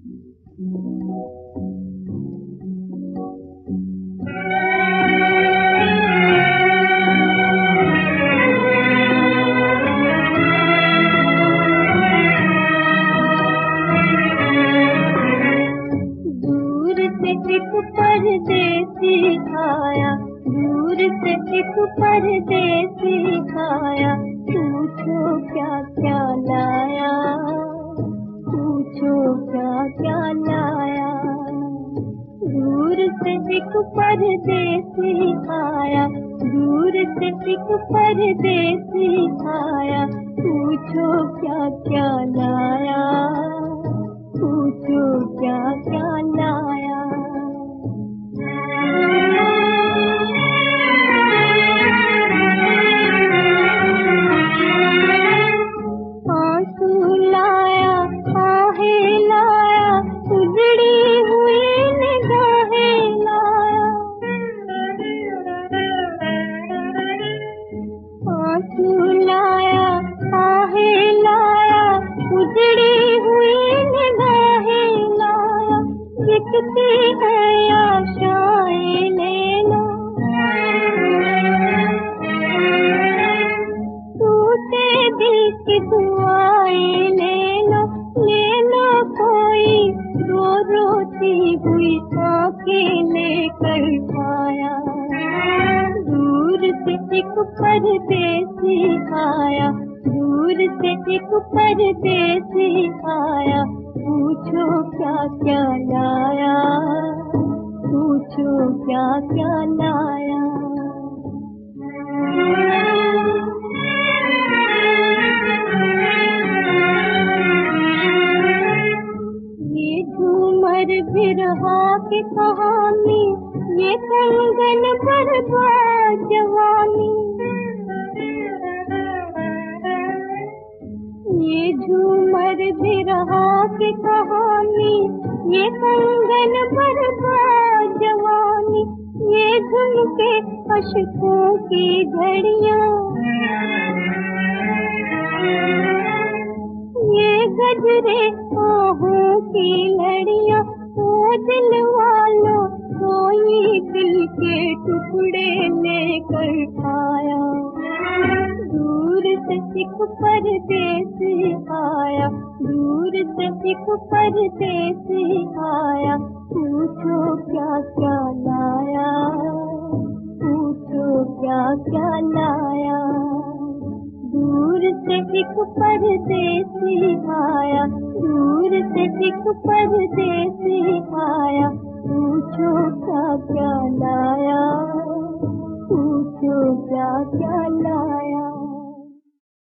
एक परदेसी आया, दूर से एक परदेसी आया, पूछो क्या क्या लाया, पूछो क्या क्या लाया। दूर से एक परदेसी आया, दूर से एक परदेसी आया, पूछो क्या क्या लाया, पूछो क्या क्या लाया। आंसू लाया, आहें लाया, उजड़ी हुई निगाहें लाया। आंसू लाया, आहें लाया, उजड़ी हुई निगाहें लाया। दिखती है आशाएं ले लो, टूटे दिल की दुआएं ले लो, ले लो कोई रो रोती हुई आंखें लेकर आया। दूर से एक परदेसी आया, दूर से एक परदेसी आया, पूछो क्या क्या लाया, पूछो क्या क्या लाया। ये झूमर बिरहा की कहानी, ये कंगन बर्बाद जवानी। ये झूमर बिरहा की कहानी, ये कंगन बर्बाद जवानी। ये झुमके अश्कों की घड़ियां, ये गजरे आहों की लड़ियां। ओ दिल वालों, कोई दिल के टुकड़े लेकर आया। दूर से एक परदेसी आया, दूर से एक परदेसी आया, पूछो क्या क्या लाया, पूछो क्या क्या लाया। दूर से एक परदेसी आया, दूर से एक परदेसी आया, पूछो क्या क्या लाया, पूछो क्या क्या लाया।